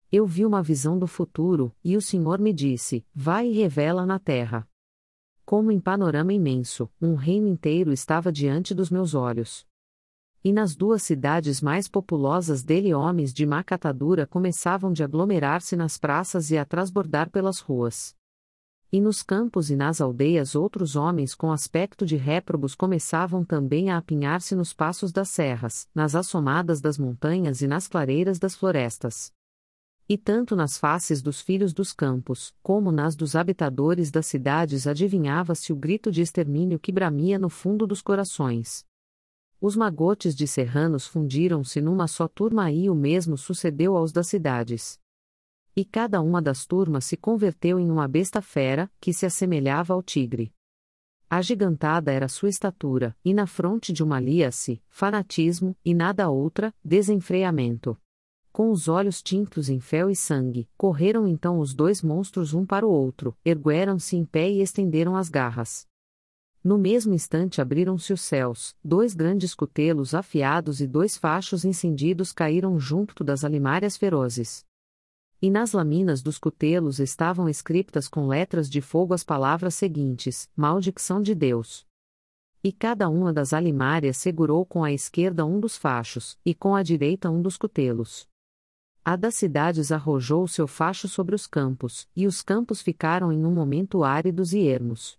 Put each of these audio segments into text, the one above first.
Eu vi uma visão do futuro, e o Senhor me disse: vai e revela na terra. Como em panorama imenso, um reino inteiro estava diante dos meus olhos. E nas duas cidades mais populosas dele homens de má catadura começavam de aglomerar-se nas praças e a transbordar pelas ruas. E nos campos e nas aldeias outros homens com aspecto de réprobos começavam também a apinhar-se nos passos das serras, nas assomadas das montanhas e nas clareiras das florestas. E tanto nas faces dos filhos dos campos, como nas dos habitadores das cidades adivinhava-se o grito de extermínio que bramia no fundo dos corações. Os magotes de serranos fundiram-se numa só turma e o mesmo sucedeu aos das cidades. E cada uma das turmas se converteu em uma besta fera, que se assemelhava ao tigre. Agigantada era sua estatura, e na fronte de uma lia-se, fanatismo, e nada outra, desenfreamento. Com os olhos tintos em fel e sangue, correram então os dois monstros um para o outro, ergueram-se em pé e estenderam as garras. No mesmo instante abriram-se os céus, dois grandes cutelos afiados e dois fachos incendidos caíram junto das alimárias ferozes. E nas laminas dos cutelos estavam escritas com letras de fogo as palavras seguintes: Maledicção de Deus. E cada uma das alimárias segurou com a esquerda um dos fachos, e com a direita um dos cutelos. A das cidades arrojou o seu facho sobre os campos, e os campos ficaram em um momento áridos e ermos.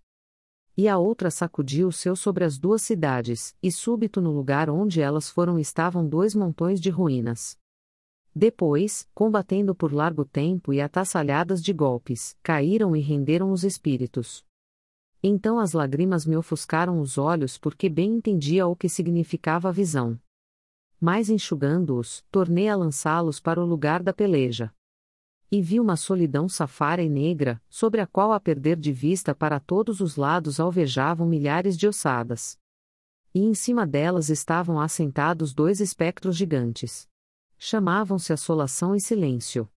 E a outra sacudiu o seu sobre as duas cidades, e súbito no lugar onde elas foram estavam dois montões de ruínas. Depois, combatendo por largo tempo e atassalhadas de golpes, caíram e renderam os espíritos. Então as lágrimas me ofuscaram os olhos porque bem entendia o que significava a visão. Mas enxugando-os, tornei a lançá-los para o lugar da peleja. E vi uma solidão safara e negra, sobre a qual a perder de vista para todos os lados alvejavam milhares de ossadas. E em cima delas estavam assentados dois espectros gigantes. Chamavam-se Assolação e Silêncio.